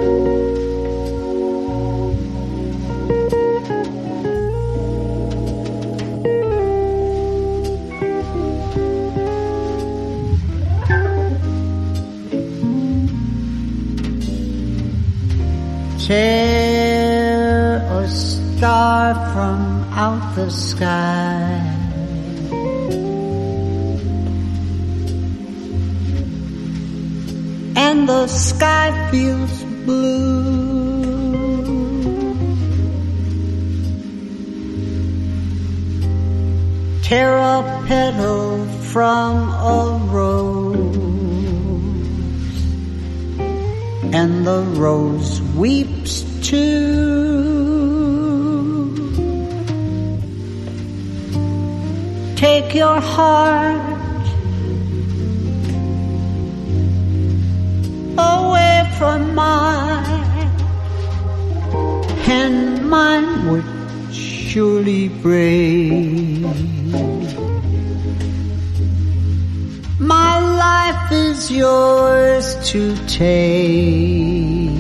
Tear a star from out the sky, and the sky feels blue. Tear a petal from a rose, and the rose weeps too. Take your heart away from mine, and mine would surely break. My life is yours to take,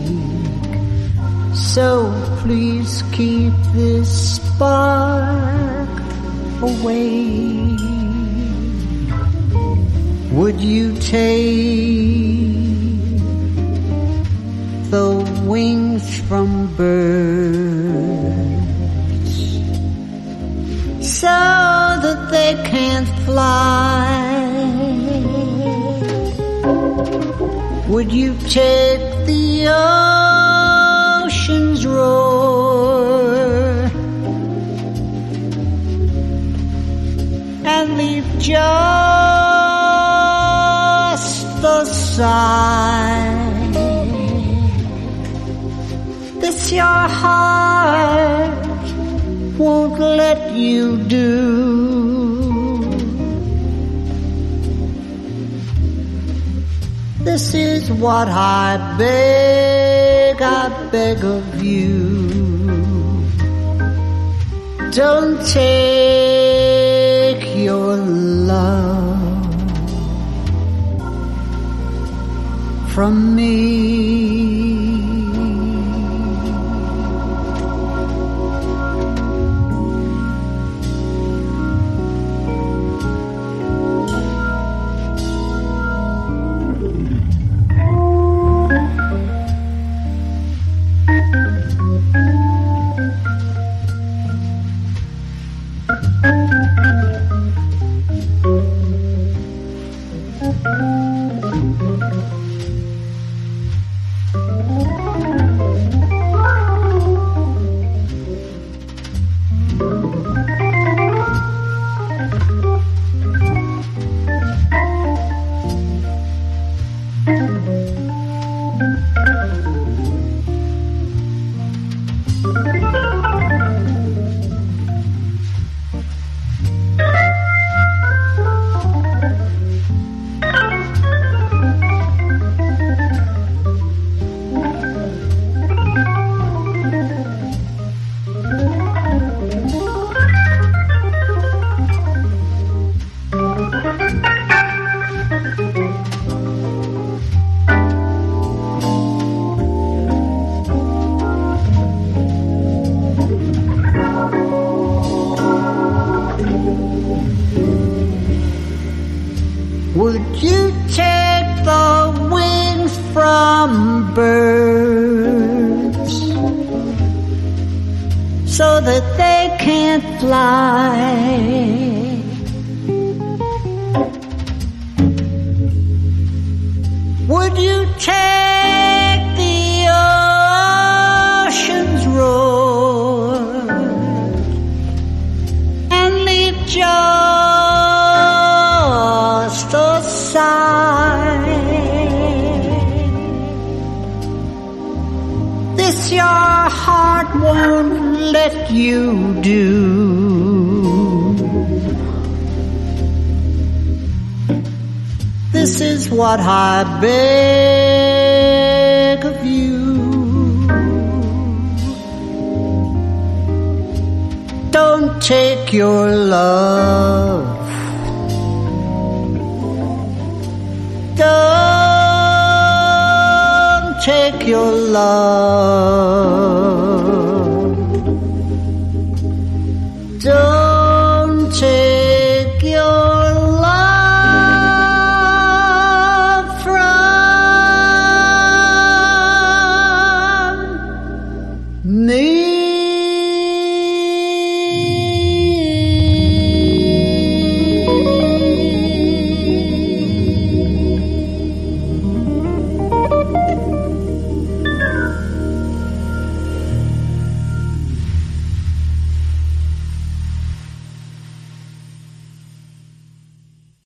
so please keep this spark away. Would you take the wings from birds so that they can't fly? Would you take the ocean's roar and leave just the sigh? This your heart won't let you do. This is what I beg of you. Don't take your love from me. Would you take the wings from birds so that they can't fly? Would you take the ocean's roar and leave just a sigh? This your heart won't let you do. This is what I beg of you. Don't take your love. Don't take your love.